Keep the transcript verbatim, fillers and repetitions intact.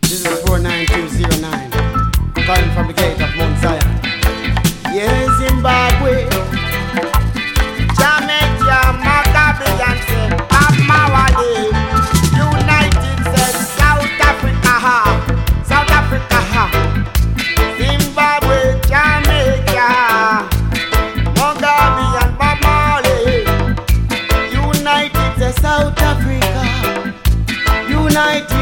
This is four nine two zero nine, calling from the gate of Mount Zion. Yes, Zimbabwe, Jamaica, Mogabian said, Bob Marley, United said, South Africa, ha, South Africa, ha, Zimbabwe, Jamaica, Mogabian, Bob Marley, United said, South Africa, United.